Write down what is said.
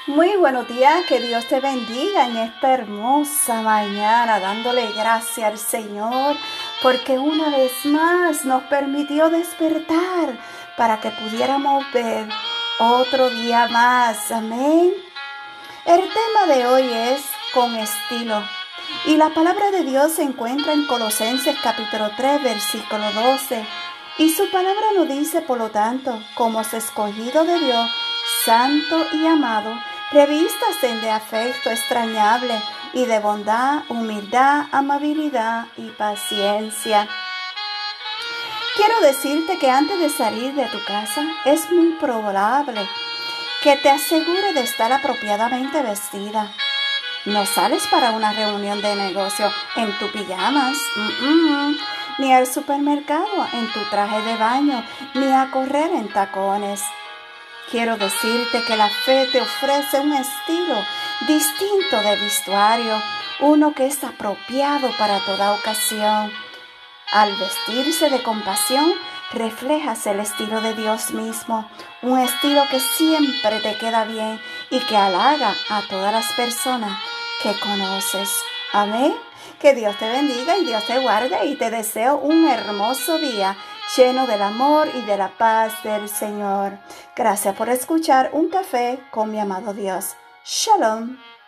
Muy buenos días, que Dios te bendiga en esta hermosa mañana, dándole gracias al Señor, porque una vez más nos permitió despertar para que pudiéramos ver otro día más. Amén. El tema de hoy es con estilo. Y la palabra de Dios se encuentra en Colosenses capítulo 3, versículo 12. Y su palabra nos dice, por lo tanto, como escogido de Dios, santo y amado, revístase de afecto extrañable y de bondad, humildad, amabilidad y paciencia. Quiero decirte que antes de salir de tu casa es muy probable que te asegure de estar apropiadamente vestida. No sales para una reunión de negocio en tu pijamas, ni al supermercado en tu traje de baño, ni a correr en tacones. Quiero decirte que la fe te ofrece un estilo distinto de vestuario, uno que es apropiado para toda ocasión. Al vestirse de compasión, reflejas el estilo de Dios mismo, un estilo que siempre te queda bien y que halaga a todas las personas que conoces. Amén. Que Dios te bendiga y Dios te guarde, y te deseo un hermoso día lleno del amor y de la paz del Señor. Gracias por escuchar Un Café con mi amado Dios. Shalom.